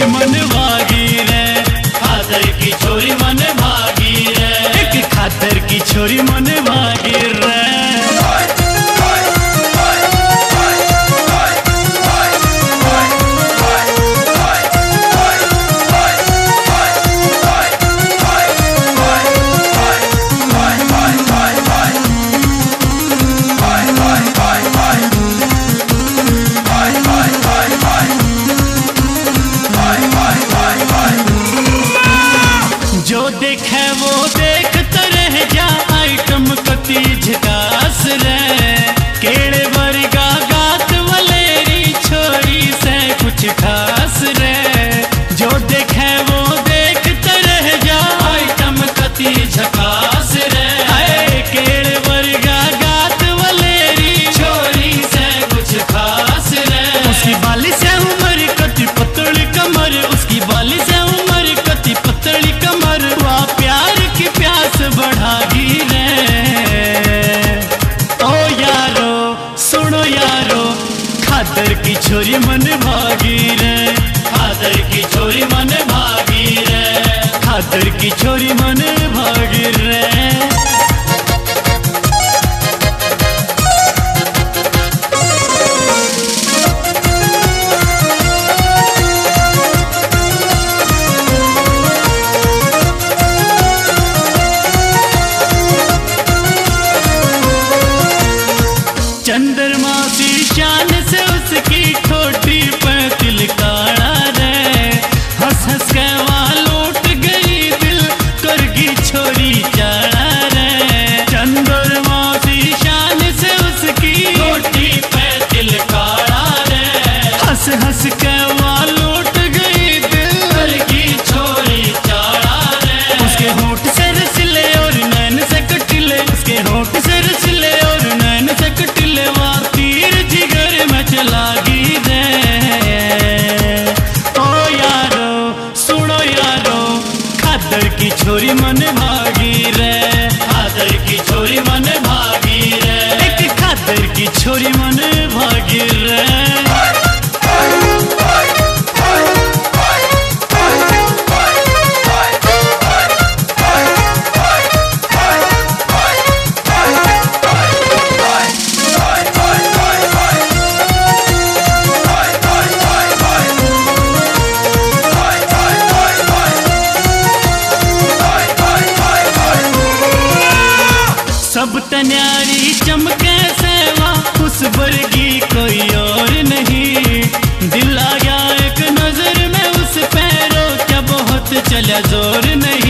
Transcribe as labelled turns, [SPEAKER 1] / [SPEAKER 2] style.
[SPEAKER 1] छोरी मन भागी रे, खादर की छोरी मन भागी रे, एक खादर की छोरी मन भागी रे। जो देखे वो देखते रह जा, आइटम कती झकास रे, केड़े वर्गा गात वलेरी छोरी से कुछ खास रे। जो देखे वो देखते रह जा, आइटम कती झकास रे, केड़े वर्गा गात वलेरी छोरी से कुछ खास रे। उसकी बाली से उमर कती पतली कमर, उसकी बाली से उमर कती पतली कमर, प्यार की प्यास बढ़ागी रे। ओ यारो सुनो यारो, खादर की छोरी मन भागी रे, खादर की छोरी मन भागी रे, खादर की छोरी मन भागी रे। चंद्रमा सी शान से उसकी ठोटी पे तिल काड़ा रे, हंस हंस के वहाँ लौट गई दिल करगी छोरी चाड़ा रे। चंद्रमा सी शान से उसकी ठोटी पे तिल काड़ा रे, हंस हंस के वहाँ लौट गई दिल करगी छोरी चाड़ा रे। उसके होठ से रसीले और नैन से कटीले, उसके होठ से रसीले और नैन से कटीले, तीर जिगर में चलागी रे। ओ यारो सुनो यारो, खादर की छोरी मन भागी रे, खादर की छोरी मन भागी रे, एक खादर की छोरी मन भागी रे। सब तन्यारी चमके सेवा, उस वर्गी कोई और नहीं, दिल आ गया एक नजर में उस पैरों क्या बहुत चला जोर नहीं।